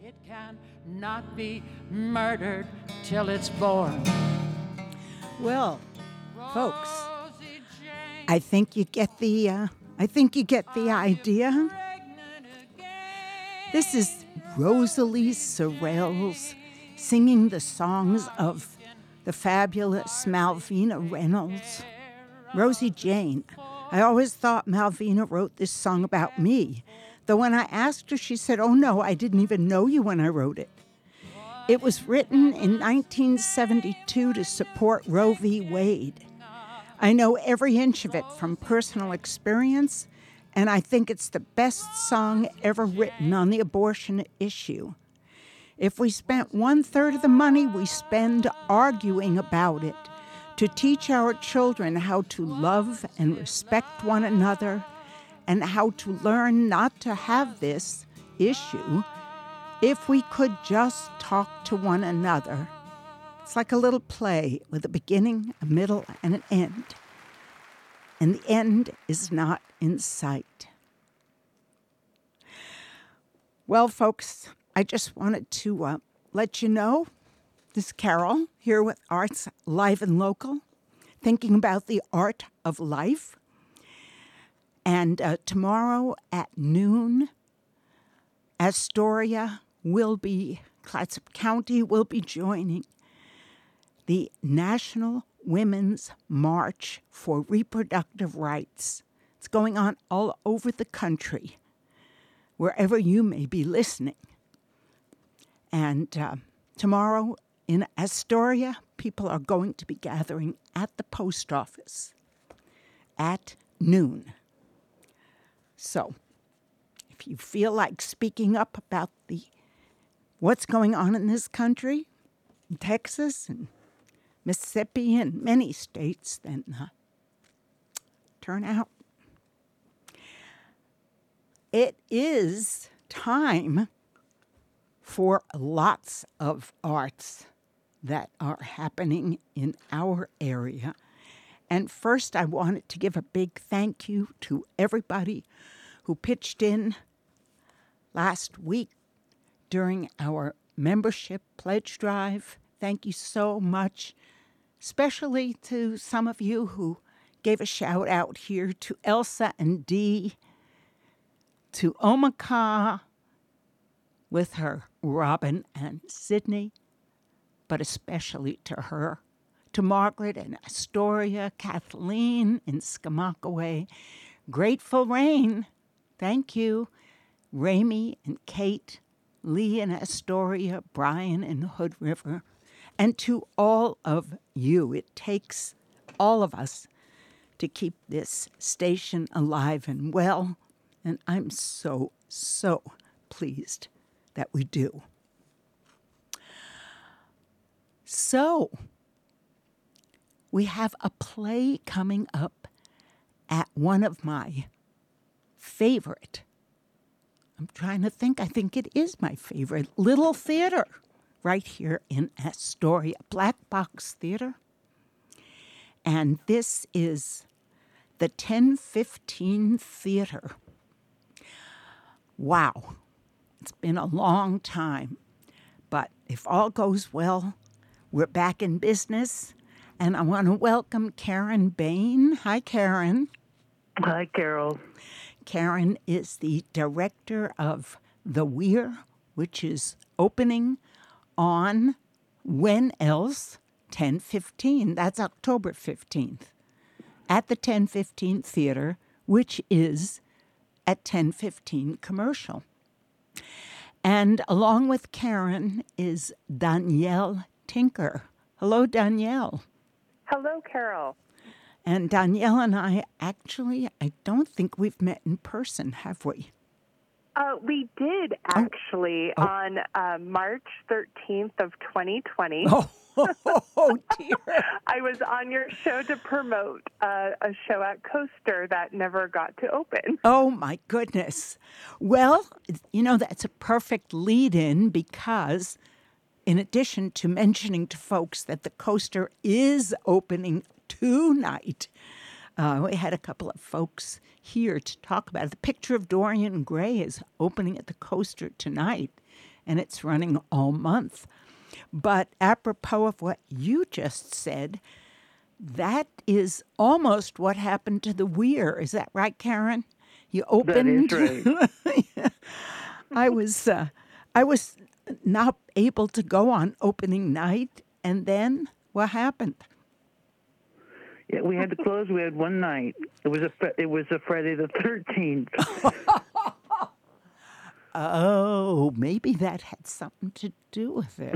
It can not be murdered till it's born. Well, folks, I think you get the idea. This is Rosalie Sorrells singing the songs of the fabulous Malvina Reynolds. Rosie Jane. I always thought Malvina wrote this song about me, though when I asked her, she said, "Oh no, I didn't even know you when I wrote it." It was written in 1972 to support Roe v. Wade. I know every inch of it from personal experience, and I think it's the best song ever written on the abortion issue. If we spent 1/3 of the money we spend arguing about it, to teach our children how to love and respect one another and how to learn not to have this issue, if we could just talk to one another. It's like a little play with a beginning, a middle, and an end. And the end is not in sight. Well, folks, I just wanted to let you know, this is Carol here with Arts Live and Local, thinking about the art of life. And tomorrow at noon, Astoria Clatsop County will be joining the National Women's March for Reproductive Rights. It's going on all over the country, wherever you may be listening. And tomorrow in Astoria, people are going to be gathering at the post office at noon. So, if you feel like speaking up about what's going on in this country, in Texas and Mississippi and many states, then turn out. It is time for lots of arts that are happening in our area. And first, I wanted to give a big thank you to everybody who pitched in last week during our membership pledge drive. Thank you so much, especially to some of you who gave a shout out here to Elsa and Dee, to Omaka with her Robin and Sydney, but especially to her, to Margaret in Astoria, Kathleen in Skamakaway, Grateful Rain, thank you, Ramy and Kate, Lee in Astoria, Brian in Hood River, and to all of you. It takes all of us to keep this station alive and well, and I'm so, so pleased that we do. So, we have a play coming up at one of my favorite, I'm trying to think, I think it is my favorite, Little Theater, right here in Astoria, Black Box Theater. And this is the 1015 Theater. Wow, it's been a long time, but if all goes well, we're back in business. And I want to welcome Karen Bain. Hi, Karen. Hi, Carol. Karen is the director of The Weir, which is opening on when else? 10/15. That's October 15th at the 1015 Theater, which is at 1015 Commercial. And along with Karen is Danielle Tinker. Hello, Danielle. Hello, Carol. And Danielle and I don't think we've met in person, have we? We did actually on March 13th of 2020. Oh, dear. I was on your show to promote a show at Coaster that never got to open. Oh, my goodness. Well, that's a perfect lead-in because in addition to mentioning to folks that the Coaster is opening tonight, we had a couple of folks here to talk about it. The Picture of Dorian Gray is opening at the Coaster tonight. and it's running all month. But apropos of what you just said, that is almost what happened to the Weir. Is that right, Karen? You opened. That is right. I was not able to go on opening night, and then what happened? Yeah, we had to close. We had one night. It was a Friday the 13th. Oh, maybe that had something to do with it.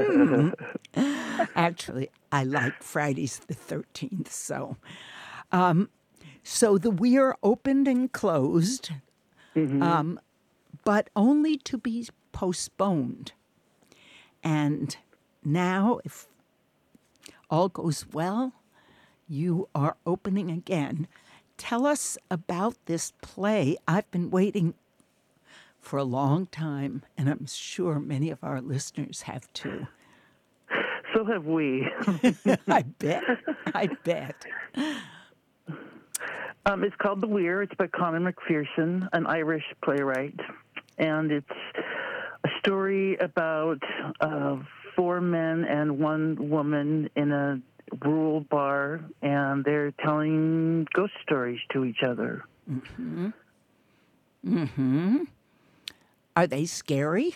Actually, I like Fridays the 13th. So the Weir opened and closed, but only to be postponed. And now, if all goes well, you are opening again. Tell us about this play. I've been waiting for a long time, and I'm sure many of our listeners have too. So have we. I bet. It's called The Weir. It's by Conor McPherson, an Irish playwright. And it's a story about 4 men and 1 woman in a rural bar, and they're telling ghost stories to each other. Are they scary?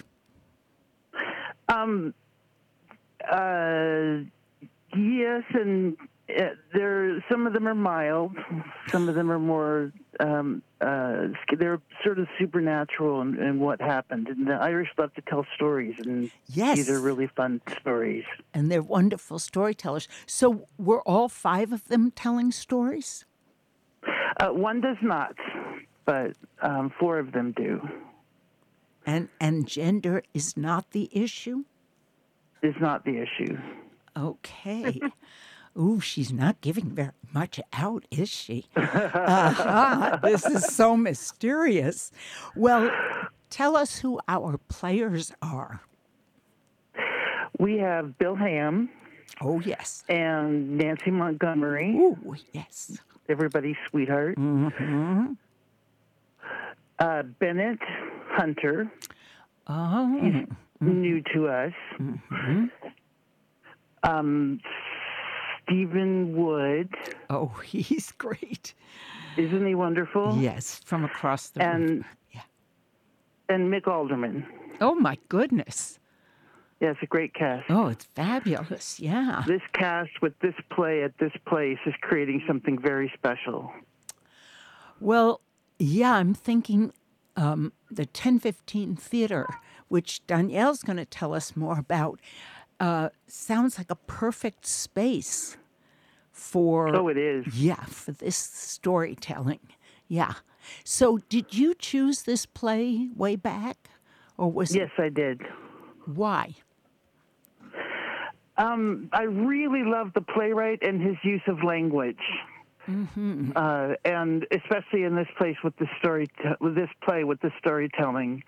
Yes, and some of them are mild. Some of them are more. They're sort of supernatural in what happened. And the Irish love to tell stories, and Yes. these are really fun stories. And they're wonderful storytellers. So were all 5 of them telling stories? One does not, but 4 of them do. And gender is not the issue? Is not the issue. Okay. Ooh, she's not giving very much out, is she? This is so mysterious. Well, tell us who our players are. We have Bill Ham. Oh, yes. And Nancy Montgomery. Ooh, yes. Everybody's sweetheart. Bennett Hunter. Oh. He's new to us. Stephen Wood. Oh, he's great. Isn't he wonderful? Yes, from across the room. Yeah. And Mick Alderman. Oh, my goodness. Yeah, it's a great cast. Oh, it's fabulous. Yeah. This cast with this play at this place is creating something very special. Well, yeah, I'm thinking the 1015 Theater, which Danielle's going to tell us more about, sounds like a perfect space for... Oh, it is. Yeah, for this storytelling. Yeah. So did you choose this play way back? Or was Yes, I did. Why? I really love the playwright and his use of language. And especially in this place with the storytelling,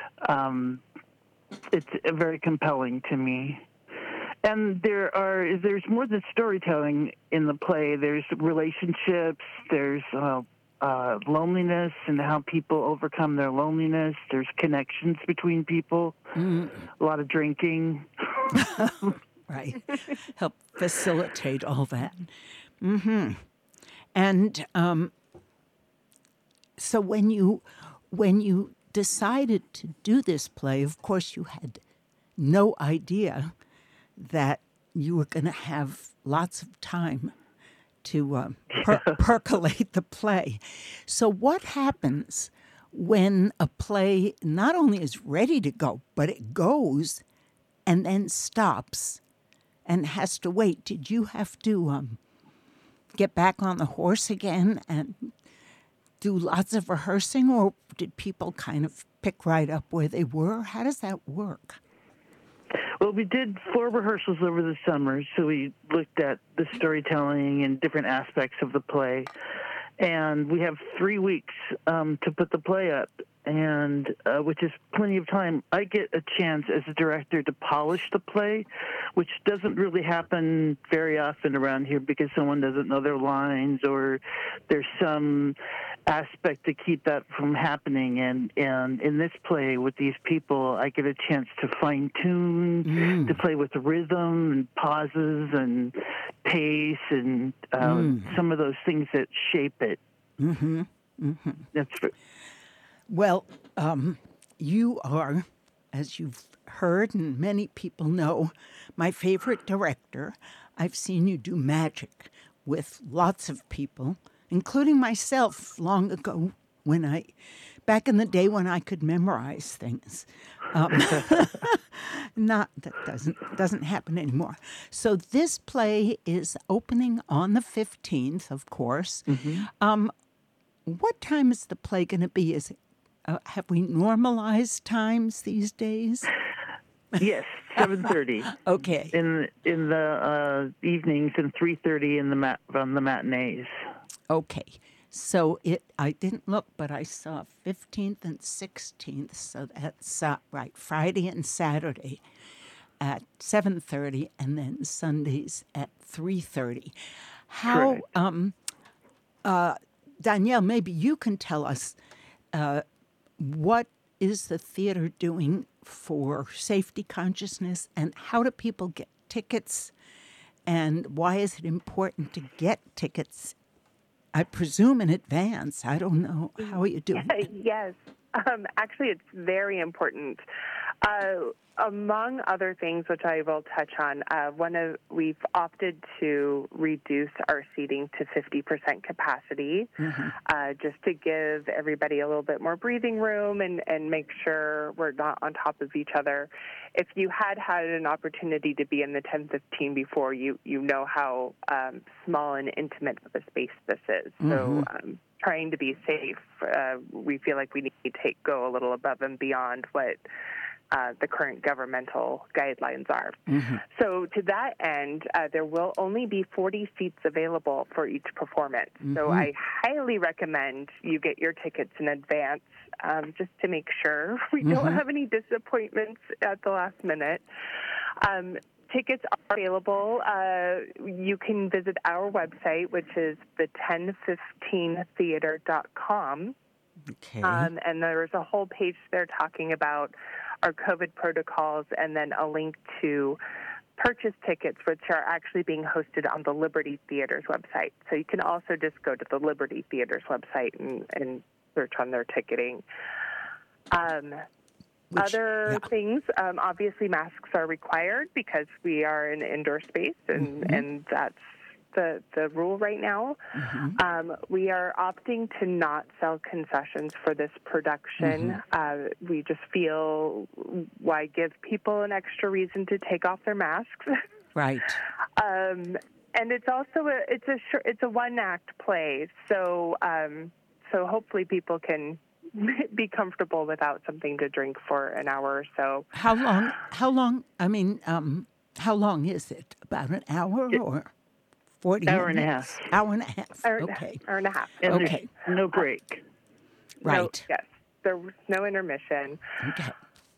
it's very compelling to me. And there's more than storytelling in the play. There's relationships. There's loneliness and how people overcome their loneliness. There's connections between people. A lot of drinking. Right. Help facilitate all that. And so when you decided to do this play, of course you had no idea that you were going to have lots of time to percolate the play. So what happens when a play not only is ready to go, but it goes and then stops and has to wait? Did you have to get back on the horse again and do lots of rehearsing, or did people kind of pick right up where they were? How does that work? Well, we did 4 rehearsals over the summer, so we looked at the storytelling and different aspects of the play. And we have 3 weeks to put the play up, and which is plenty of time. I get a chance as a director to polish the play, which doesn't really happen very often around here because someone doesn't know their lines, or there's some aspect to keep that from happening. And in this play with these people, I get a chance to fine tune, to play with rhythm and pauses and pace and some of those things that shape it. That's Well, you are, as you've heard and many people know, my favorite director. I've seen you do magic with lots of people, including myself long ago back in the day when I could memorize things. Not that doesn't happen anymore. So this play is opening on the 15th, of course. What time is the play going to be? Have we normalized times these days? Yes, 7:30. Okay. In the evenings and 3:30 on the matinees. Okay. So I didn't look, but I saw 15th and 16th. So that's right, Friday and Saturday at 7:30, and then Sundays at 3:30. How, Danielle, maybe you can tell us what is the theater doing for safety consciousness, and how do people get tickets, and why is it important to get tickets? I presume in advance. I don't know. How are you doing? Yes. Actually, it's very important. Among other things, which I will touch on, we've opted to reduce our seating to 50% capacity, just to give everybody a little bit more breathing room and make sure we're not on top of each other. If you had an opportunity to be in the 1015 before, you know how small and intimate of a space this is. So trying to be safe, we feel like we need to go a little above and beyond what the current governmental guidelines are. So to that end, there will only be 40 seats available for each performance. So I highly recommend you get your tickets in advance, just to make sure we don't have any disappointments at the last minute. Tickets are available. You can visit our website, which is the1015theater.com. Okay. And there's a whole page there talking about our COVID protocols, and then a link to purchase tickets, which are actually being hosted on the Liberty Theater's website. So you can also just go to the Liberty Theater's website and search on their ticketing. Other things, obviously masks are required because we are in an indoor space, and that's the rule right now. We are opting to not sell concessions for this production. We just feel, why give people an extra reason to take off their masks? Right. And it's also it's a one-act play, so hopefully people can be comfortable without something to drink for an hour or so. How long? I mean, how long is it? About an hour or 40 Hour and a minutes? half. Hour and a half. Okay. Hour and a half. And Okay. there's no break. Right. Yes. There's no intermission. Okay.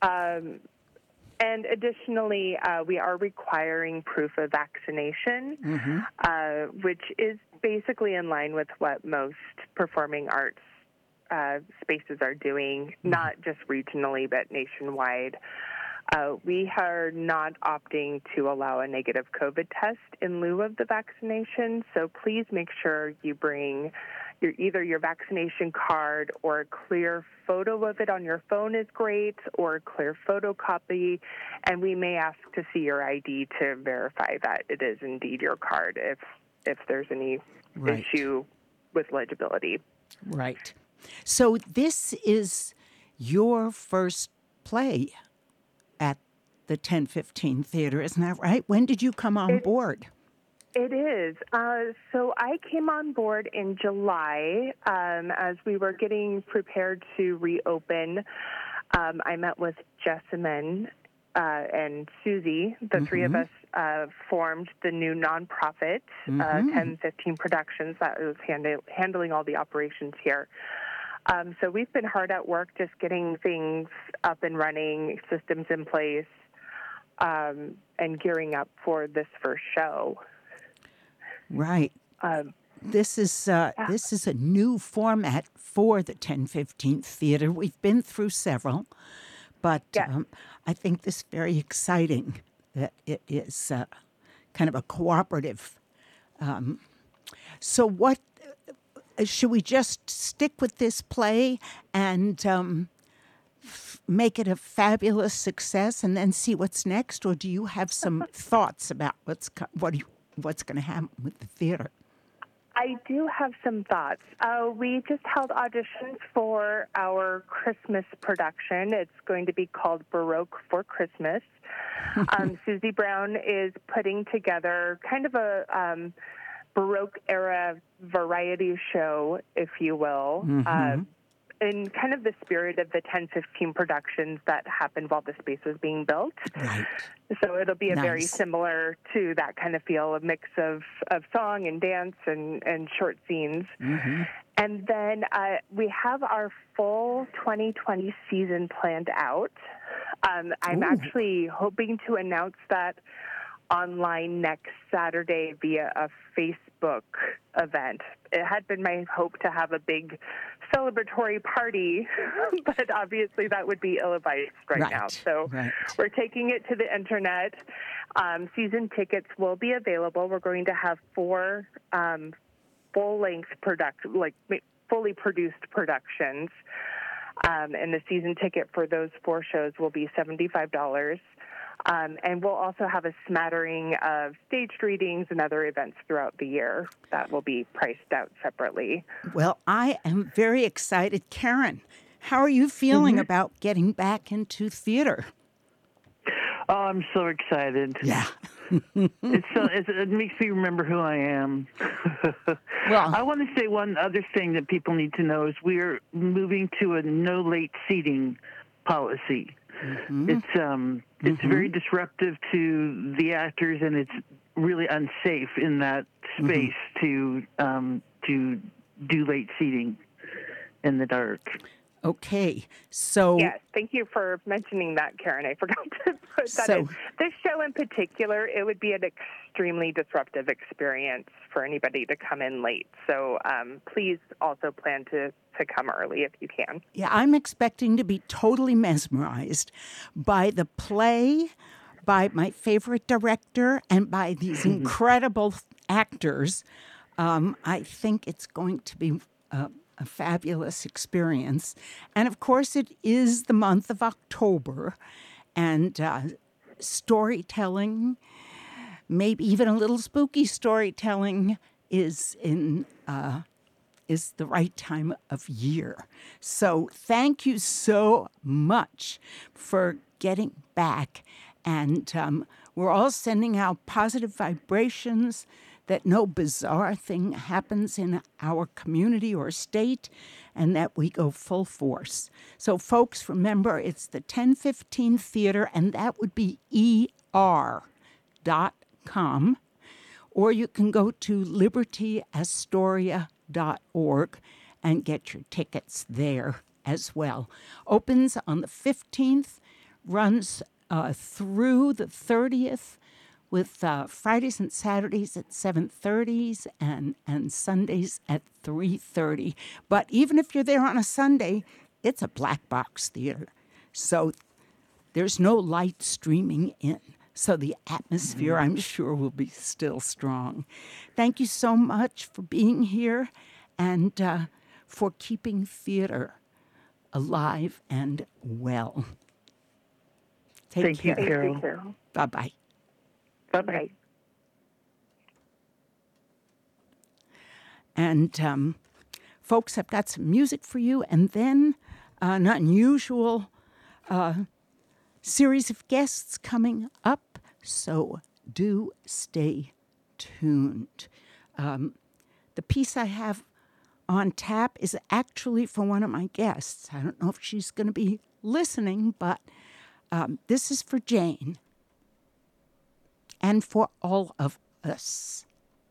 And additionally, we are requiring proof of vaccination, which is basically in line with what most performing arts spaces are doing, not just regionally, but nationwide. We are not opting to allow a negative COVID test in lieu of the vaccination, so please make sure you bring either your vaccination card or a clear photo of it on your phone is great, or a clear photocopy, and we may ask to see your ID to verify that it is indeed your card if there's any issue with legibility. Right. So this is your first play at the 1015 Theater, isn't that right? When did you come on board? It is. So I came on board in July as we were getting prepared to reopen. I met with Jessamine and Susie. The three of us formed the new nonprofit, 1015 Productions, that was handling all the operations here. So we've been hard at work just getting things up and running, systems in place, and gearing up for this first show. Right. this is a new format for the 1015 Theater. We've been through several, but I think this is very exciting that it is kind of a cooperative. So what, should we just stick with this play and make it a fabulous success and then see what's next? Or do you have some thoughts about what's going to happen with the theater? I do have some thoughts. We just held auditions for our Christmas production. It's going to be called Baroque for Christmas. Susie Brown is putting together kind of a Baroque-era variety show, if you will, in kind of the spirit of the 1015 productions that happened while the space was being built. Right. So it'll be very similar to that kind of feel, a mix of song and dance and short scenes. And then we have our full 2020 season planned out. I'm actually hoping to announce that online next Saturday via a Facebook event. It had been my hope to have a big celebratory party, but obviously that would be ill-advised right now. So we're taking it to the internet. Season tickets will be available. We're going to have 4 full-length fully produced productions. And the season ticket for those 4 shows will be $75. And we'll also have a smattering of staged readings and other events throughout the year that will be priced out separately. Well, I am very excited. Karen, how are you feeling about getting back into theater? Oh, I'm so excited. Yeah. It makes me remember who I am. Well, I want to say one other thing that people need to know is we're moving to a no late seating policy. It's very disruptive to the actors, and it's really unsafe in that space to do late seating in the dark. Okay, so... Yes, thank you for mentioning that, Karen. I forgot to put that in. This show in particular, it would be an extremely disruptive experience for anybody to come in late. So please also plan to come early if you can. Yeah, I'm expecting to be totally mesmerized by the play, by my favorite director, and by these incredible actors. I think it's going to be a fabulous experience. And of course, it is the month of October, and storytelling, maybe even a little spooky storytelling, is the right time of year. So thank you so much for getting back. And we're all sending out positive vibrations that no bizarre thing happens in our community or state, and that we go full force. So folks, remember, it's the 1015 Theater, and that would be ER.com. Or you can go to libertyastoria.org and get your tickets there as well. Opens on the 15th, runs through the 30th, with Fridays and Saturdays at 7:30 and Sundays at 3:30. But even if you're there on a Sunday, it's a black box theater. So there's no light streaming in. So the atmosphere, I'm sure, will be still strong. Thank you so much for being here and for keeping theater alive and well. Thank you, Carol. Bye-bye. Bye-bye. And folks, I've got some music for you, and then an unusual series of guests coming up, so do stay tuned. The piece I have on tap is actually for one of my guests. I don't know if she's going to be listening, but this is for Jane and for all of us.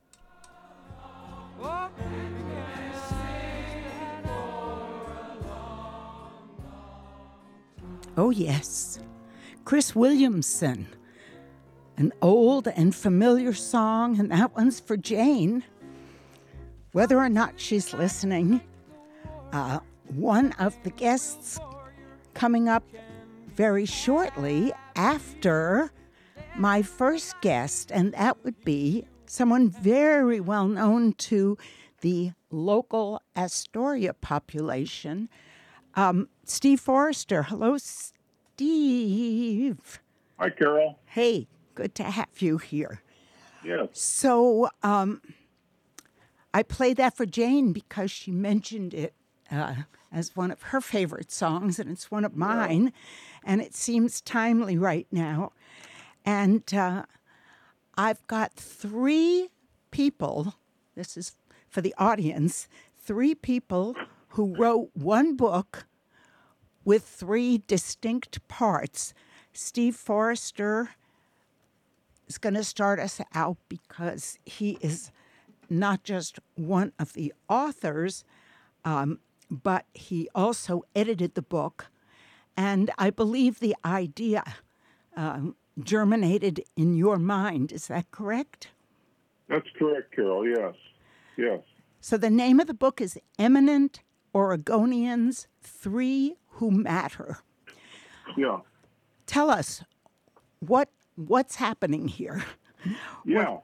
Oh, yes. Chris Williamson. An old and familiar song, and that one's for Jane. whether or not she's listening, one of the guests coming up very shortly after my first guest, and that would be someone very well known to the local Astoria population, Steve Forrester. Hello, Steve. Hi, Carol. Hey, good to have you here. Yes. So I played that for Jane because she mentioned it as one of her favorite songs, and it's one of mine, and it seems timely right now. And I've got 3 people, this is for the audience, 3 people who wrote one book with 3 distinct parts. Steve Forrester is going to start us out because he is not just one of the authors, but he also edited the book. And I believe the idea germinated in your mind. Is that correct? That's correct, Carol. Yes. Yes. So the name of the book is Eminent Oregonians, 3 Who Matter. Yeah. Tell us what's happening here. Yeah.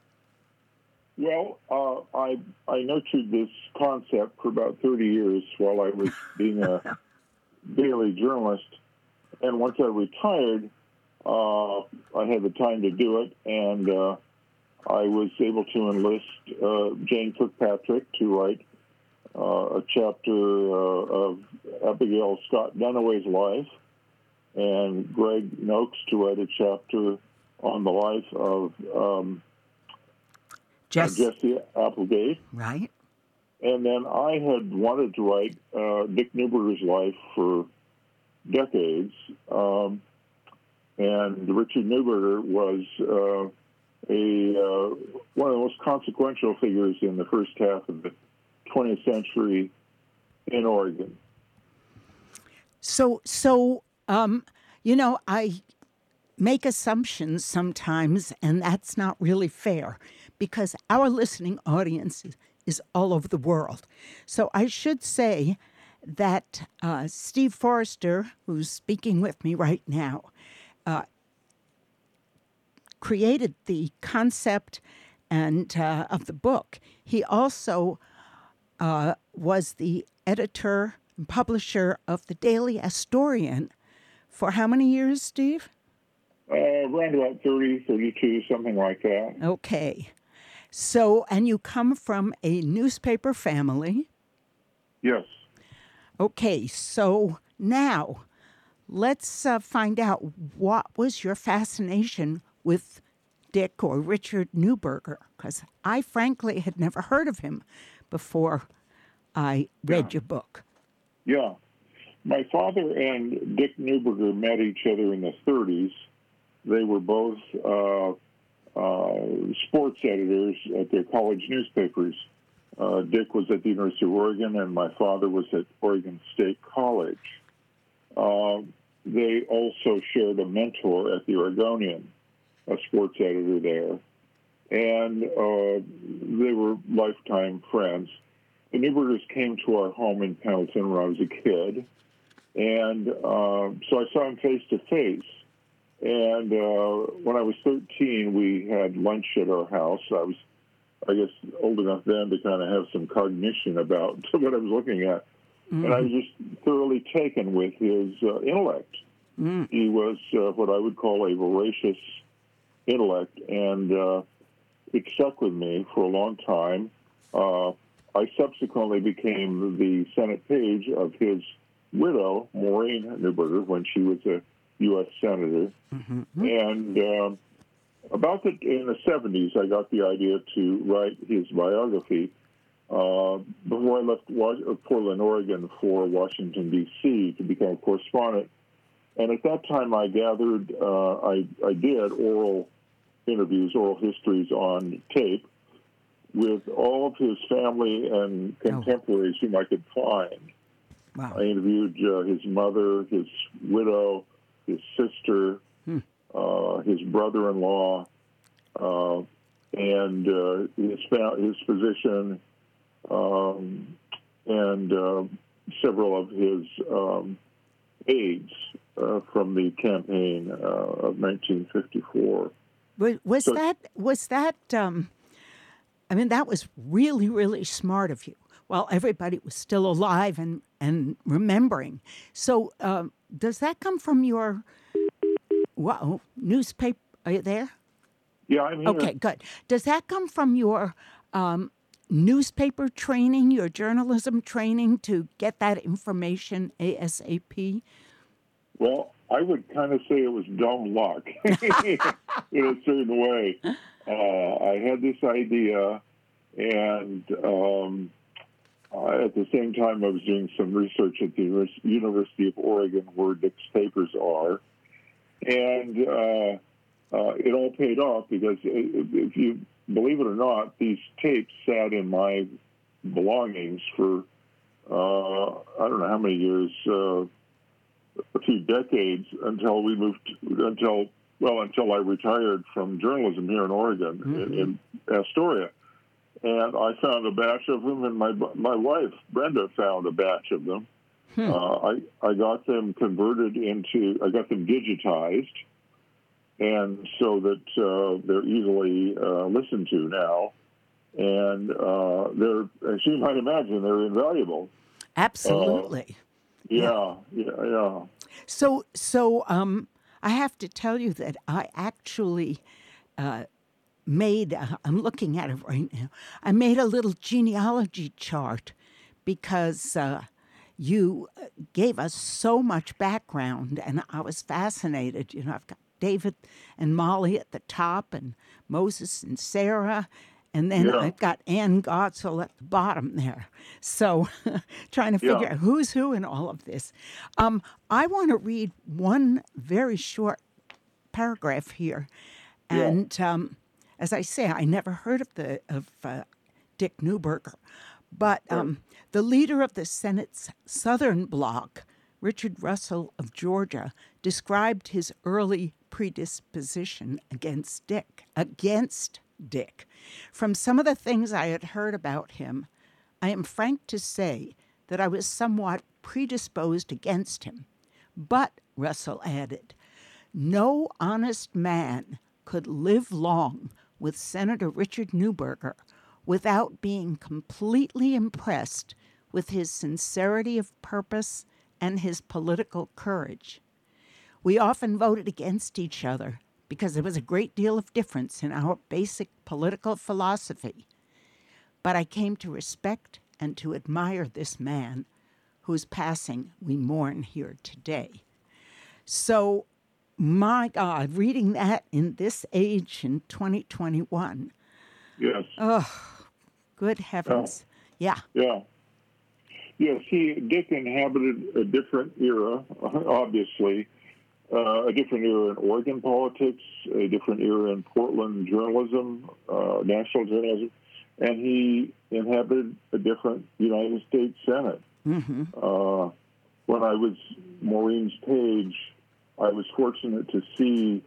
Well, I nurtured this concept for about 30 years while I was being a daily journalist. And once I retired, I had the time to do it, and I was able to enlist Jane Kirkpatrick to write a chapter of Abigail Scott Duniway's life, and Greg Noakes to write a chapter on the life of Jesse Applegate. Right. And then I had wanted to write Dick Neuberger's life for decades. And Richard Neuberger was one of the most consequential figures in the first half of the 20th century in Oregon. So I make assumptions sometimes, and that's not really fair because our listening audience is all over the world. So I should say that Steve Forrester, who's speaking with me right now, created the concept and of the book. He also was the editor and publisher of the Daily Astorian for how many years, Steve? Around about 30, 32, something like that. Okay. So, and you come from a newspaper family. Yes. Okay, so now let's find out what was your fascination with Dick or Richard Neuberger, because I frankly had never heard of him before I read your book. Yeah. My father and Dick Neuberger met each other in the 30s. They were both sports editors at their college newspapers. Dick was at the University of Oregon, and my father was at Oregon State College. They also shared a mentor at the Oregonian, a sports editor there, and they were lifetime friends. The Neubergers came to our home in Pendleton when I was a kid, and so I saw him face to face. And when I was 13, we had lunch at our house. I was, I guess, old enough then to kind of have some cognition about what I was looking at. Mm-hmm. And I was just thoroughly taken with his intellect. Mm. He was what I would call a voracious intellect, and it stuck with me for a long time. I subsequently became the Senate page of his widow, Maureen Neuberger, when she was a U.S. Senator. Mm-hmm. And in the 70s, I got the idea to write his biography before I left Portland, Oregon for Washington, D.C. to become a correspondent. And at that time, I gathered, I did oral interviews, oral histories on tape with all of his family and contemporaries whom I could find. Wow. I interviewed his mother, his widow, his sister, his brother-in-law, and his physician, and several of his aides from the campaign of 1954. Was So- that? I mean, that was really, really smart of you. While everybody was still alive and remembering. So, does that come from your newspaper? Are you there? Yeah, I'm here. Okay, good. Does that come from your newspaper training, your journalism training to get that information ASAP? Well, I would kind of say it was dumb luck in a certain way. I had this idea, and at the same time, I was doing some research at the University of Oregon, where Dick's papers are, and it all paid off because, if you believe it or not, these tapes sat in my belongings for I don't know how many years. A few decades until I retired from journalism here in Oregon, in Astoria. And I found a batch of them, and my wife, Brenda, found a batch of them. I got them I got them digitized, and so that they're easily listened to now. And they're, as you might imagine, they're invaluable. Absolutely. Yeah. So, I have to tell you that I actually made, I'm looking at it right now, I made a little genealogy chart because you gave us so much background, and I was fascinated. You know, I've got David and Molly at the top, and Moses and Sarah, and then I've got Ann Gotzel at the bottom there. So trying to figure out who's who in all of this. I want to read one very short paragraph here. And as I say, I never heard of Dick Neuberger. But the leader of the Senate's Southern Bloc, Richard Russell of Georgia, described his early predisposition against Dick. From some of the things I had heard about him, I am frank to say that I was somewhat predisposed against him. But, Russell added, no honest man could live long with Senator Richard Neuberger without being completely impressed with his sincerity of purpose and his political courage. We often voted against each other because there was a great deal of difference in our basic political philosophy. But I came to respect and to admire this man whose passing we mourn here today. So, my God, reading that in this age in 2021. Yes. Oh, good heavens. Yeah. Yeah. Yes, Dick inhabited a different era, obviously. A different era in Oregon politics, a different era in Portland journalism, national journalism, and he inhabited a different United States Senate. Mm-hmm. When I was Maureen's page, I was fortunate to see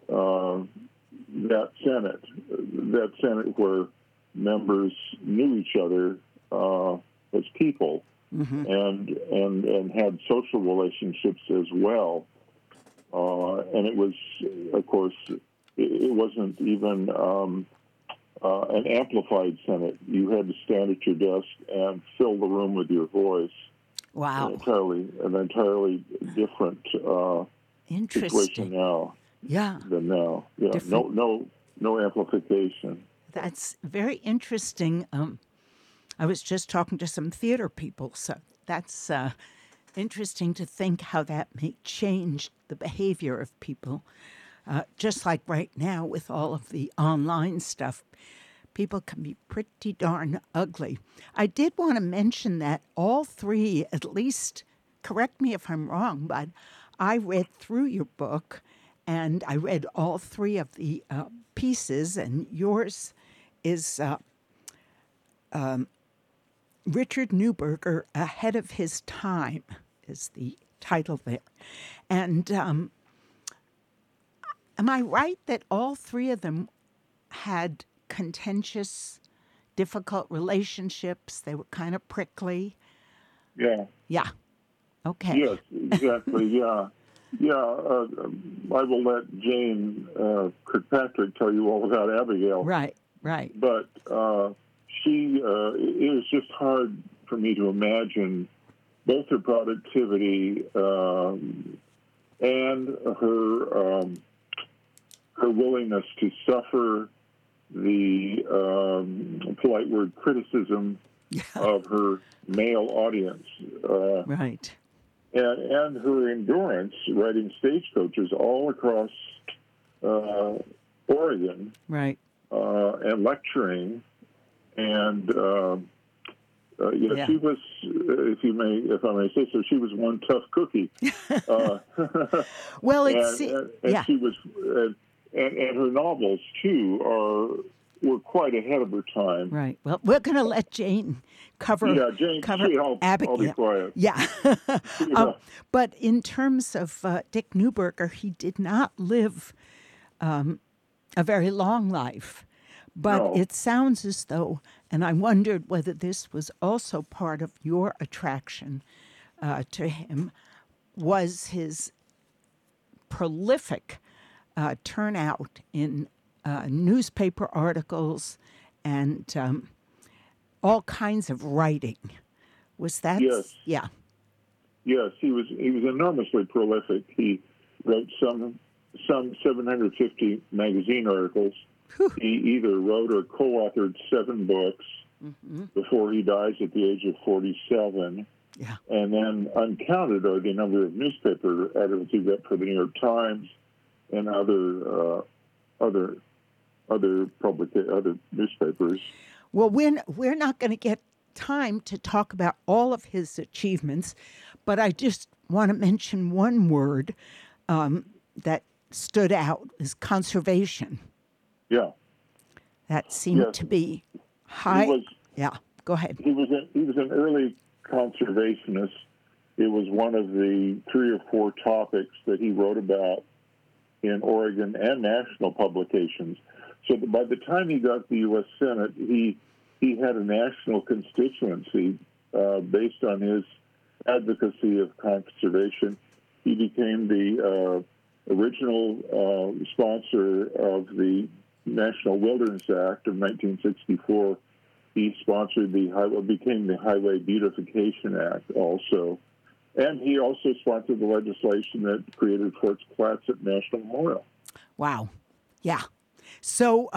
that Senate where members knew each other as people, and had social relationships as well. And it was, of course, it wasn't even an amplified Senate. You had to stand at your desk and fill the room with your voice. Wow. An entirely different situation now. Yeah. Than now. Yeah. Different. No amplification. That's very interesting. I was just talking to some theater people, so that's interesting to think how that may change the behavior of people. Just like right now with all of the online stuff, people can be pretty darn ugly. I did want to mention that all three, at least, correct me if I'm wrong, but I read through your book, and I read all three of the pieces, and yours is Richard Neuberger, Ahead of His Time, is the title there. And am I right that all three of them had contentious difficult relationships. They were kind of prickly. Yeah. Yeah. Okay. Yes, exactly. Yeah. Yeah. I will let Jane Kirkpatrick tell you all about Abigail. Right. Right. But it was just hard for me to imagine both her productivity and her willingness to suffer the polite word criticism of her male audience, Right. and her endurance riding stagecoaches all across Oregon, Right. and lecturing, and Yeah. she was, if I may say so, she was one tough cookie. Well, and she was, and her novels too were quite ahead of her time. Right. Well, we're going to let Jane cover. Yeah, Jane. Abigail. I'll be quiet. Yeah. Yeah. But in terms of Dick Newberger, he did not live a very long life. But No. it sounds as though, and I wondered whether this was also part of your attraction to him, was his prolific turnout in newspaper articles and all kinds of writing. Was that? Yes. Yeah. Yes, he was enormously prolific. He wrote some 750 magazine articles. Whew. He either wrote or co-authored 7 books before he dies at the age of 47. Yeah. And then uncounted are the number of newspaper articles he wrote for the New York Times and other newspapers. Well, we're not going to get time to talk about all of his achievements, but I just want to mention one word that stood out is conservation. Yeah. That seemed Yes. to be high. was- Yeah, go ahead. He was an early conservationist. It was one of the 3 or 4 topics that he wrote about in Oregon and national publications. So by the time he got to the U.S. Senate, he had a national constituency based on his advocacy of conservation. He became the original sponsor of the National Wilderness Act of 1964. He sponsored became the Highway Beautification Act also. And he also sponsored the legislation that created Fort Clatsop National Memorial. Wow. Yeah. So,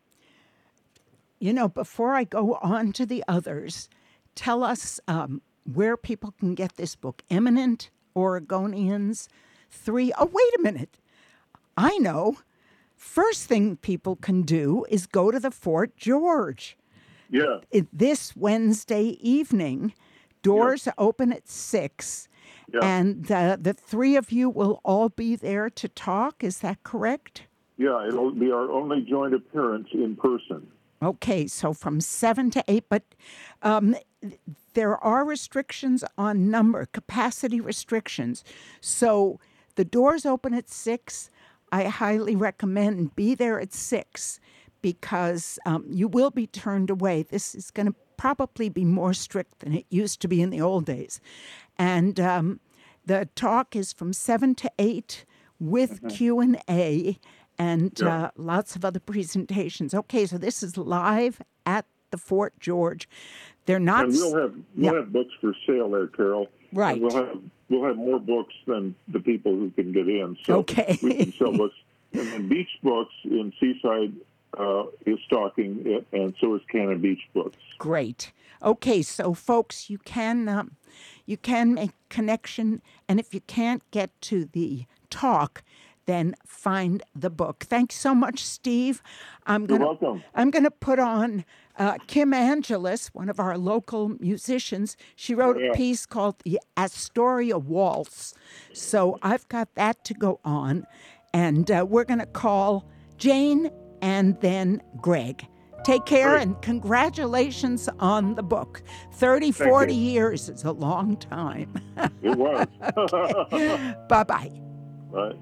before I go on to the others, tell us where people can get this book. Eminent Oregonians 3. Oh, wait a minute. I know. First thing people can do is go to the Fort George. Yeah. This Wednesday evening. Doors open at 6. Yeah. And the 3 of you will all be there to talk. Is that correct? Yeah, it'll be our only joint appearance in person. Okay, so from 7 to 8, but there are restrictions on number, capacity restrictions. So the doors open at 6. I highly recommend be there at 6 because you will be turned away. This is going to probably be more strict than it used to be in the old days. And the talk is from 7 to 8 with Q&A and lots of other presentations. Okay, so this is live at the Fort George. They're not. And we'll have books for sale there, Carol. Right. And we'll have more books than the people who can get in. So Okay. we can sell books. And then Beach Books in Seaside is stocking it, and so is Cannon Beach Books. Great. Okay, so folks, you can make connection, and if you can't get to the talk, then find the book. Thanks so much, Steve. You're welcome. I'm going to put on Kim Angelis, one of our local musicians. She wrote a piece called the Astoria Waltz. So I've got that to go on. And we're going to call Jane and then Greg. Take care and congratulations on the book. 40 years is a long time. It was. Bye-bye. Bye.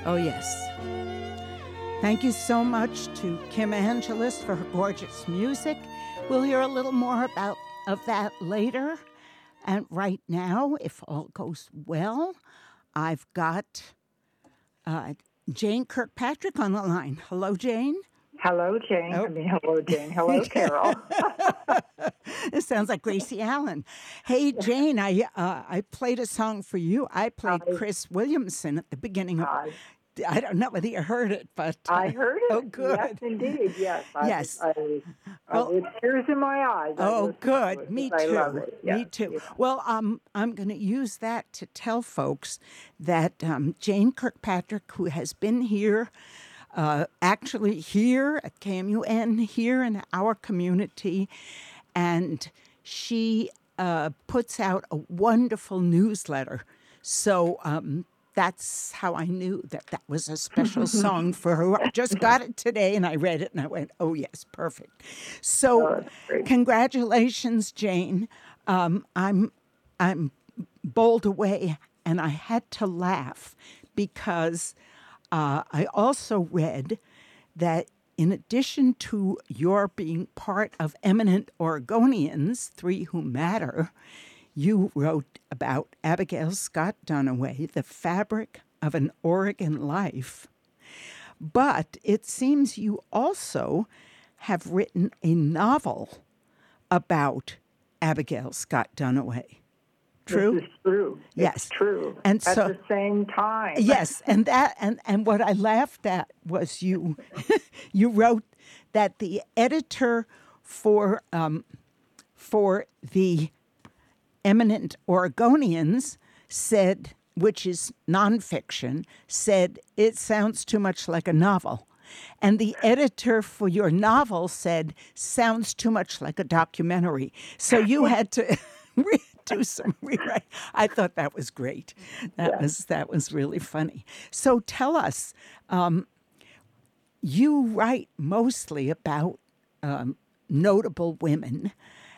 Oh, yes. Thank you so much to Kim Angelis for her gorgeous music. We'll hear a little more of that later. And right now, if all goes well, I've got Jane Kirkpatrick on the line. Hello, Jane. Hello, Jane. Oh. Hello, Jane. Hello, Carol. It sounds like Gracie Allen. Hey, Jane, I played a song for you. I played Chris Williamson at the beginning of. I don't know whether you heard it, but I heard it. Oh, good. Yes, indeed. Yes. Yes. With tears in my eyes. Oh, good. Me too. I love it. Yes. Me too. Yes. Well, I'm going to use that to tell folks that Jane Kirkpatrick, who has been here, actually here at KMUN, here in our community, and she puts out a wonderful newsletter. So that's how I knew that was a special song for her. I just got it today, and I read it, and I went, "Oh yes, perfect." So, congratulations, Jane. I'm bowled away, and I had to laugh because I also read that in addition to your being part of Eminent Oregonians, Three Who Matter, you wrote about Abigail Scott Duniway, The Fabric of an Oregon Life. But it seems you also have written a novel about Abigail Scott Duniway. True? This is true. Yes. It's true. And at so, the same time. Yes, and what I laughed at was you wrote that the editor for the Eminent Oregonians said, which is nonfiction, said it sounds too much like a novel. And the editor for your novel said, sounds too much like a documentary. So you had to do some rewrite. I thought that was great. That was really funny. So tell us, you write mostly about notable women,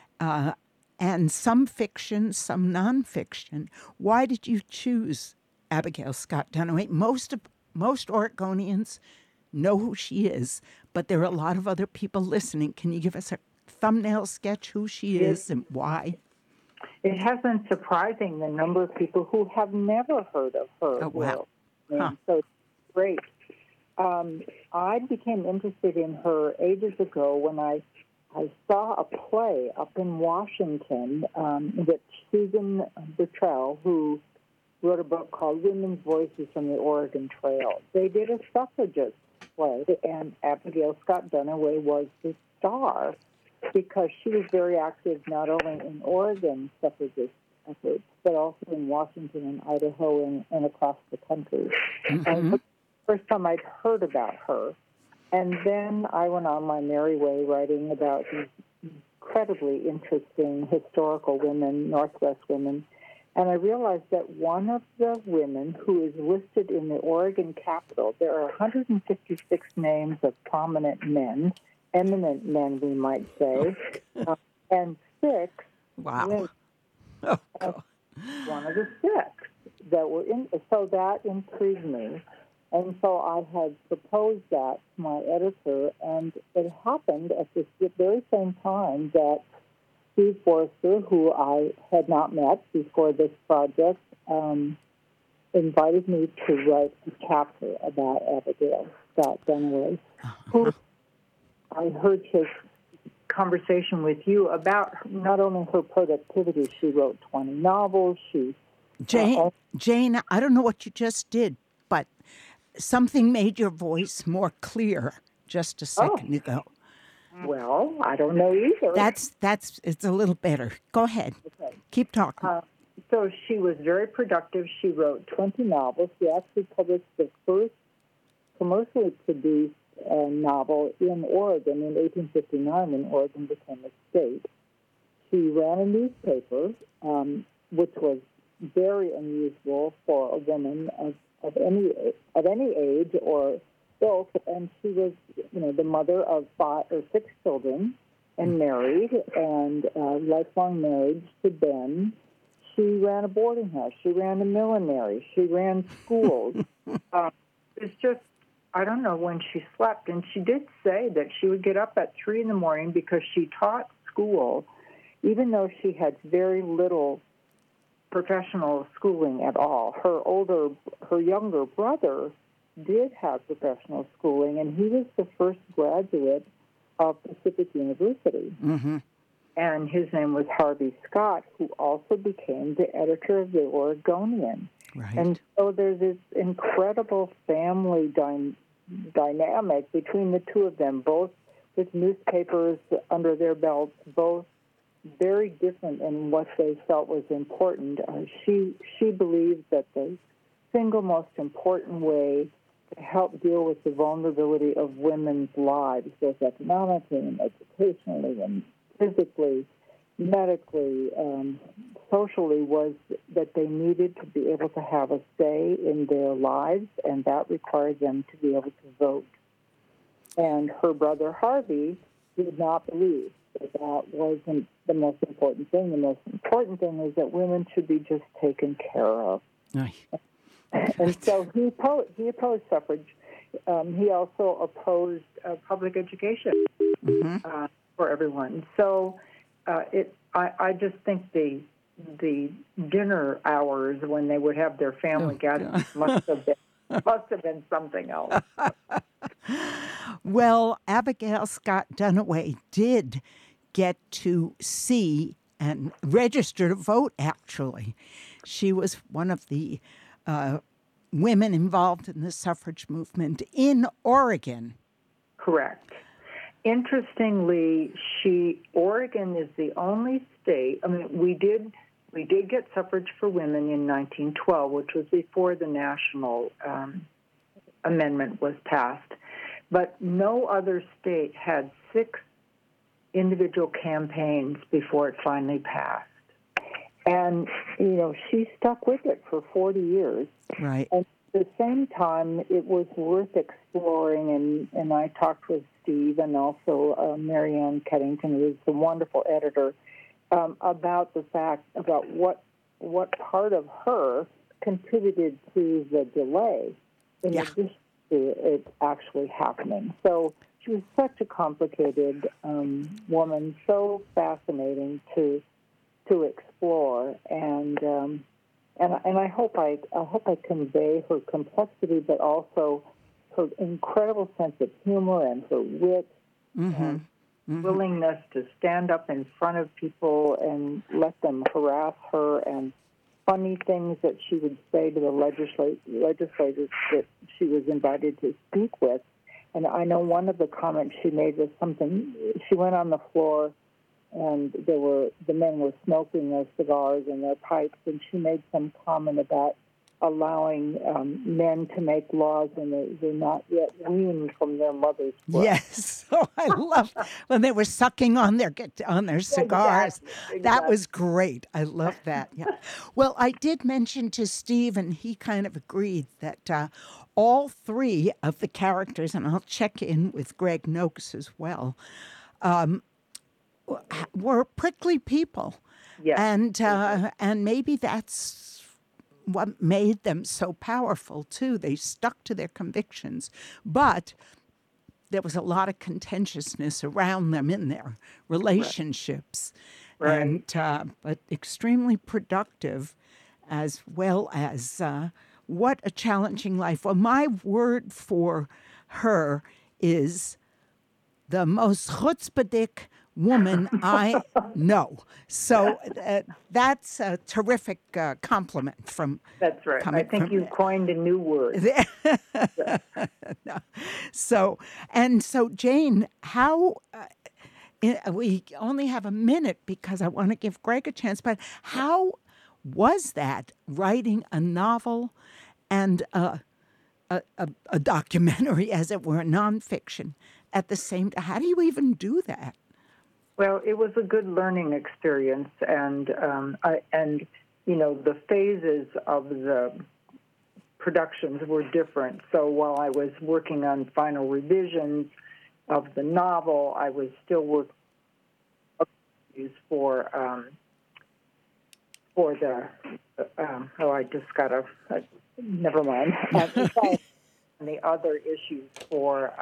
and some fiction, some nonfiction. Why did you choose Abigail Scott Duniway? Most Oregonians know who she is, but there are a lot of other people listening. Can you give us a thumbnail sketch who she is and why? It has been surprising the number of people who have never heard of her. Oh, wow. So it's great. I became interested in her ages ago when I saw a play up in Washington that Susan Bertrell, who wrote a book called Women's Voices from the Oregon Trail. They did a suffragist play, and Abigail Scott Duniway was the star because she was very active not only in Oregon suffragist efforts, but also in Washington and Idaho and across the country. Mm-hmm. And the first time I'd heard about her. And then I went on my merry way writing about these incredibly interesting historical women, Northwest women. And I realized that one of the women who is listed in the Oregon Capitol, there are 156 names of prominent men, eminent men, we might say, and 6 women. Oh, God. One of the 6 that were in. So that intrigued me. And so I had proposed that to my editor, and it happened at this very same time that Steve Forster, who I had not met before this project, invited me to write a chapter about Abigail Scott Duniway, who I heard his conversation with you about not only her productivity. She wrote 20 novels. Jane, I don't know what you just did, but something made your voice more clear just a second ago. Well, I don't know either. It's a little better. Go ahead. Okay. Keep talking. So she was very productive. She wrote 20 novels. She actually published the first commercially produced novel in Oregon in 1859 when Oregon became a state. She ran a newspaper, which was very unusual for a woman of any age or ilk, and she was, the mother of 5 or 6 children, and married, and lifelong marriage to Ben. She ran a boarding house. She ran a millinery. She ran schools. was just, I don't know when she slept. And she did say that she would get up at 3 in the morning because she taught school, even though she had very little professional schooling at all. Her younger brother did have professional schooling, and he was the first graduate of Pacific University. Mm-hmm. And his name was Harvey Scott, who also became the editor of the Oregonian. Right. And so there's this incredible family dynamic between the two of them, both with newspapers under their belts, both very different in what they felt was important. She believed that the single most important way to help deal with the vulnerability of women's lives, both economically and educationally and physically, medically, socially, was that they needed to be able to have a say in their lives, and that required them to be able to vote. And her brother Harvey did not believe that that wasn't the most important thing. The most important thing is that women should be just taken care of. Aye. And so he opposed suffrage. He also opposed public education for everyone. So I just think the dinner hours when they would have their family gatherings must have been something else. Well, Abigail Scott Duniway did get to see and register to vote, actually. She was one of the women involved in the suffrage movement in Oregon. Correct. Interestingly, Oregon is the only state. I mean, we did get suffrage for women in 1912, which was before the national amendment was passed. But no other state had 6 individual campaigns before it finally passed. And, she stuck with it for 40 years. Right. And at the same time, it was worth exploring, and I talked with Steve and also Marianne Keddington, who is a wonderful editor, about what part of her contributed to the delay in addition to it actually happening. So she was such a complicated woman, so fascinating to explore, and I hope I convey her complexity, but also her incredible sense of humor and her wit, and willingness to stand up in front of people and let them harass her, and funny things that she would say to the legislators that she was invited to speak with. And I know one of the comments she made was something. She went on the floor, and the men were smoking their cigars and their pipes, and she made some comment about allowing men to make laws and they're not yet weaned from their mother's breast. Yes. Oh, I love when they were sucking on their cigars. Exactly. That was great. I love that. Yeah. Well, I did mention to Steve, and he kind of agreed that all 3 of the characters, and I'll check in with Greg Noakes as well, were prickly people. Yes. And maybe that's what made them so powerful, too. They stuck to their convictions, but there was a lot of contentiousness around them in their relationships. Right. And but extremely productive, as well as what a challenging life. Well, my word for her is the most chutzpahdik woman I know. So that's a terrific compliment from. That's right. I think you coined a new word. No. So Jane, how? We only have a minute because I want to give Greg a chance. But how was that, writing a novel and a documentary, as it were, nonfiction, at the same time? How do you even do that? Well, it was a good learning experience, and the phases of the productions were different. So while I was working on final revisions of the novel, I was still working for the I just got never mind. The other issues for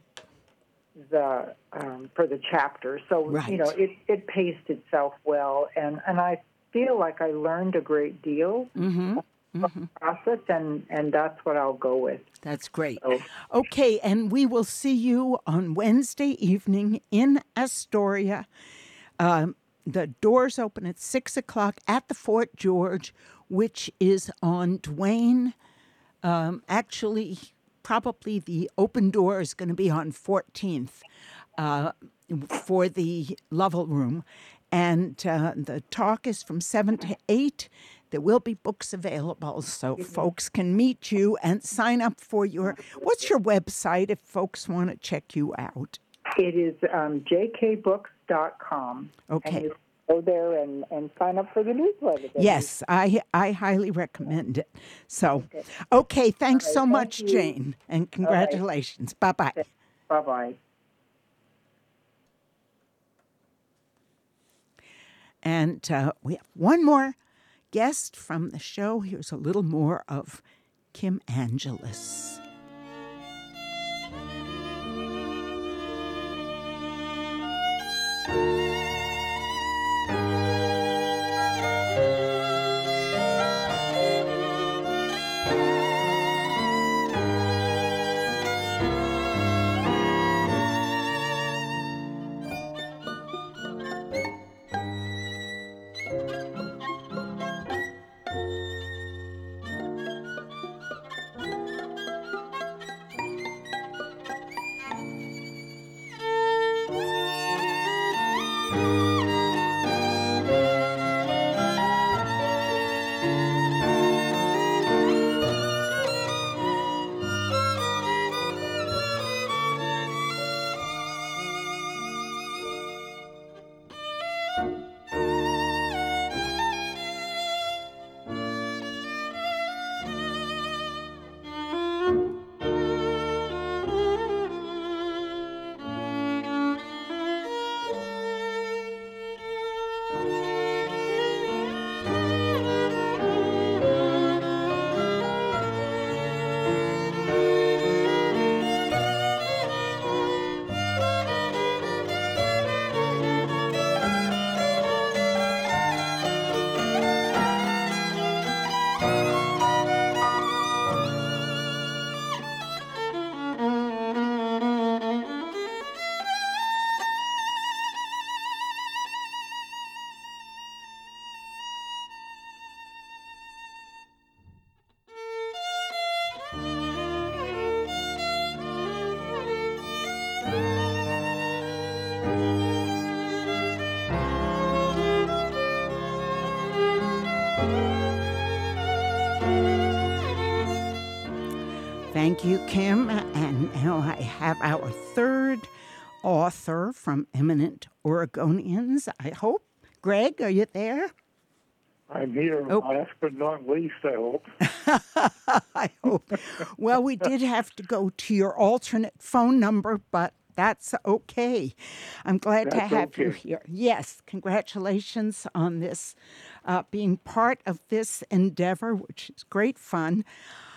the chapter. So Right. it paced itself well, and I feel like I learned a great deal from the process, and that's what I'll go with. That's great. So, Okay, and we will see you on Wednesday evening in Astoria. The doors open at 6 o'clock at the Fort George, which is on Duane. Actually, probably the open door is going to be on 14th for the Lovell Room. And the talk is from 7 to 8. There will be books available, so folks can meet you and sign up for your... What's your website if folks want to check you out? it is jkbooks.com. Okay. And you go there and sign up for the newsletter. Yes, I highly recommend it. So, okay, thanks so much, you. Jane, and congratulations. Bye-bye. Bye-bye. And we have one more guest from the show. Here's a little more of Kim Angelis. Thank you, Kim. And now I have our third author from Eminent Oregonians, I hope. Greg, are you there? I'm here, last but not least, I hope. I hope. Well, we did have to go to your alternate phone number, but that's okay. I'm glad to have you here. Yes, congratulations on this, being part of this endeavor, which is great fun.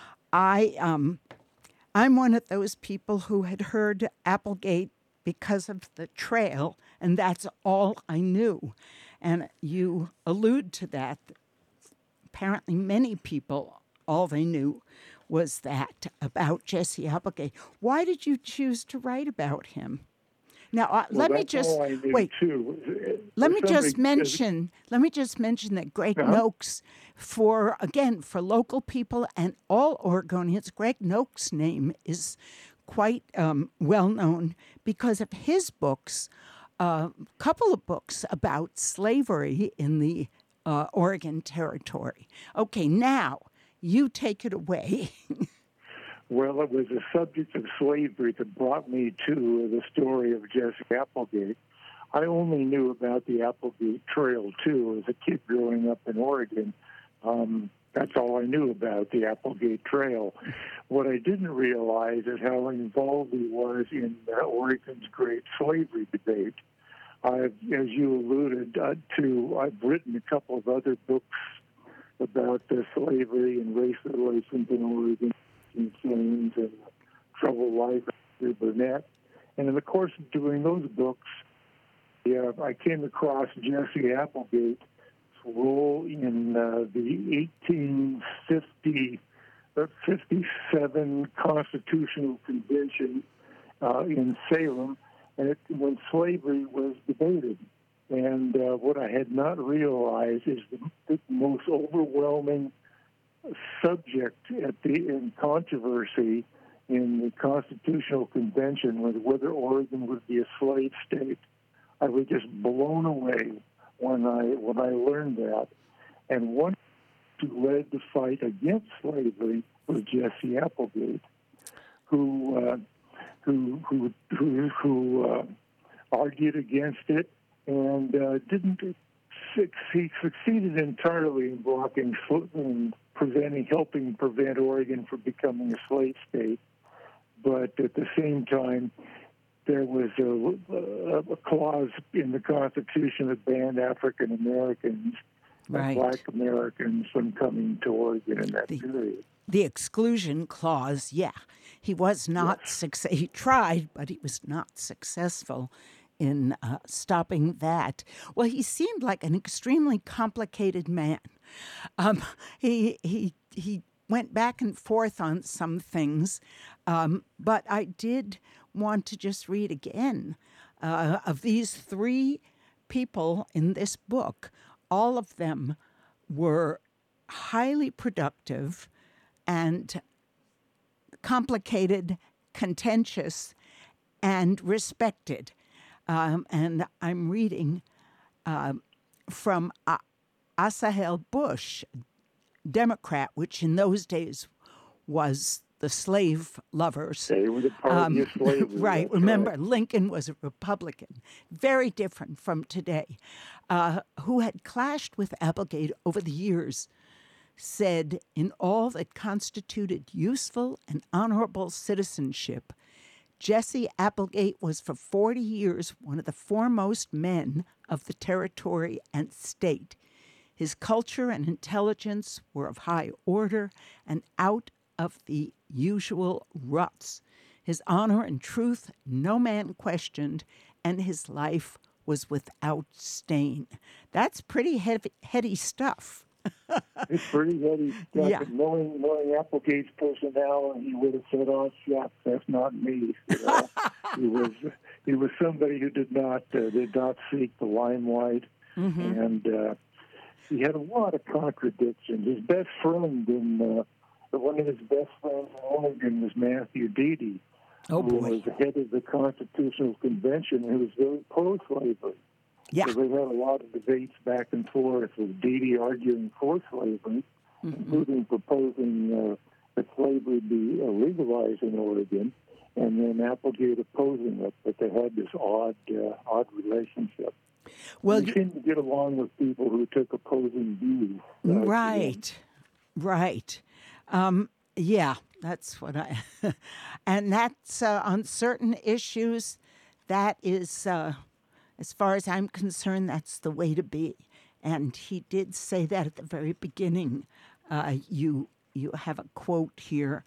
I'm one of those people who had heard Applegate because of the trail, and that's all I knew. And you allude to that. Apparently many people, all they knew was that about Jesse Applegate. Why did you choose to write about him? Now, let me just wait. Let me just mention that Greg Noakes, for local people and all Oregonians, Greg Noakes' name is quite well known because of his books, a couple of books about slavery in the Oregon Territory. Okay, now you take it away. Well, it was the subject of slavery that brought me to the story of Jesse Applegate. I only knew about the Applegate Trail, too, as a kid growing up in Oregon. That's all I knew about the Applegate Trail. What I didn't realize is how involved he was in Oregon's great slavery debate. As you alluded to, I've written a couple of other books about the slavery and race relations in Oregon, and Wonderful Life of Henry Burnett. And in the course of doing those books, I came across Jesse Applegate's role in the 1857 Constitutional Convention in Salem, and when slavery was debated. And what I had not realized is the most overwhelming subject in controversy in the Constitutional Convention was whether Oregon would be a slave state. I was just blown away when I learned that. And one who led the fight against slavery was Jesse Applegate, who argued against it and he succeeded entirely in blocking and helping prevent Oregon from becoming a slave state. But at the same time, there was a clause in the Constitution that banned African Americans and Black Americans from coming to Oregon in that period. The exclusion clause, yeah. He was not he tried, but he was not successful in stopping that. Well, he seemed like an extremely complicated man. He went back and forth on some things, but I did want to just read again of these three people in this book. All of them were highly productive and complicated, contentious, and respected. And I'm reading from Asahel Bush, Democrat, which in those days was the slave lovers. They were the party of slavery. Right. Remember, Lincoln was a Republican, very different from today, who had clashed with Applegate over the years, said, in all that constituted useful and honorable citizenship, Jesse Applegate was for 40 years one of the foremost men of the territory and state. His culture and intelligence were of high order and out of the usual ruts. His honor and truth no man questioned, and his life was without stain. That's pretty heady stuff. It's pretty heady stuff. Yeah. But knowing Applegate's personality, he would have said, "Oh, shucks, that's not me." You know? he was somebody who did not seek the limelight, and he had a lot of contradictions. His best friend one of his best friends in Oregon was Matthew Deedy, who was the head of the Constitutional Convention, who was very pro-slavery. Yeah. So they had a lot of debates back and forth with Deedy arguing for slavery, including proposing that slavery be legalized in Oregon, and then Applegate opposing it. But they had this odd relationship. Well, they seemed to get along with people who took opposing views. Right. Yeah, that's what I... and that's on certain issues, that is... as far as I'm concerned, that's the way to be. And he did say that at the very beginning. You have a quote here,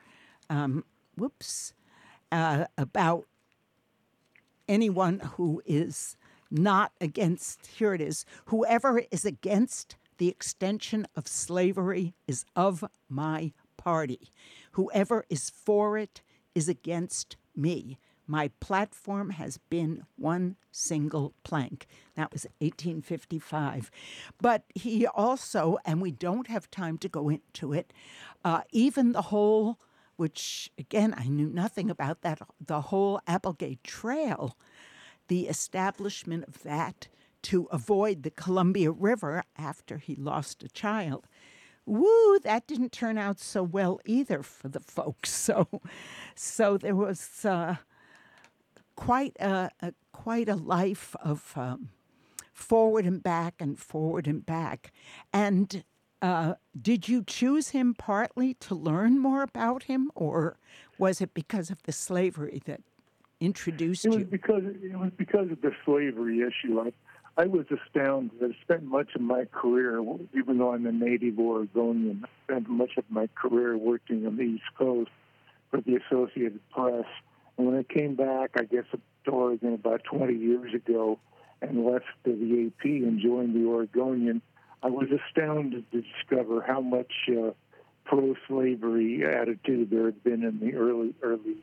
about anyone who is not against, here it is, whoever is against the extension of slavery is of my party. Whoever is for it is against me. My platform has been one single plank. That was 1855. But he also, and we don't have time to go into it, even the whole, which again, I knew nothing about that, the whole Applegate Trail, the establishment of that to avoid the Columbia River after he lost a child. Woo, that didn't turn out so well either for the folks. So there was... quite a life of forward and back and forward and back. And did you choose him partly to learn more about him, or was it because of the slavery that introduced you? It was because of the slavery issue. I was astounded. I spent much of my career, even though I'm a native Oregonian, I spent much of my career working on the East Coast. for the Associated Press. And when I came back, I guess up to Oregon about 20 years ago and left the AP and joined the Oregonian, I was astounded to discover how much pro-slavery attitude there had been in the early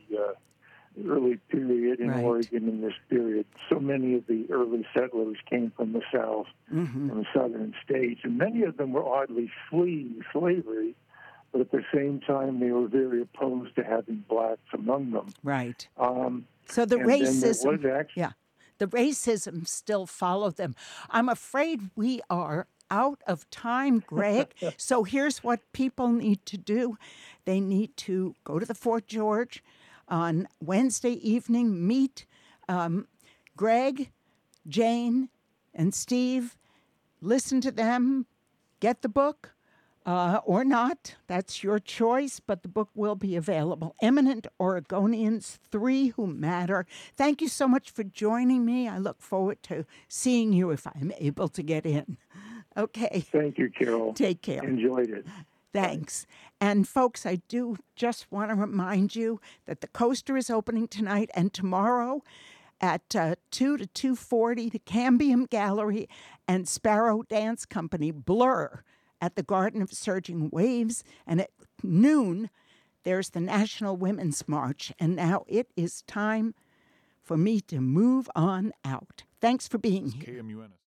period in Right. Oregon in this period. So many of the early settlers came from the South, from the southern states, and many of them were oddly fleeing slavery, but at the same time they were very opposed to having blacks among them. Right. Um, So the and then there racism, was actually, yeah, the racism still followed them. I'm afraid we are out of time, Greg. So here's what people need to do. They need to go to the Fort George on Wednesday evening, meet Greg, Jane, and Steve, listen to them, get the book, or not. That's your choice, but the book will be available. Eminent Oregonians, 3 Who Matter. Thank you so much for joining me. I look forward to seeing you if I'm able to get in. Okay. thank you, Carol. Take care. Enjoyed it. Thanks. And folks, I do just want to remind you that the Coaster is opening tonight and tomorrow at 2 to 2:40, the Cambium Gallery and Sparrow Dance Company, Blur, at the Garden of Surging Waves. And at noon, there's the National Women's March. And now it is time for me to move on out. Thanks for being here. KMUN.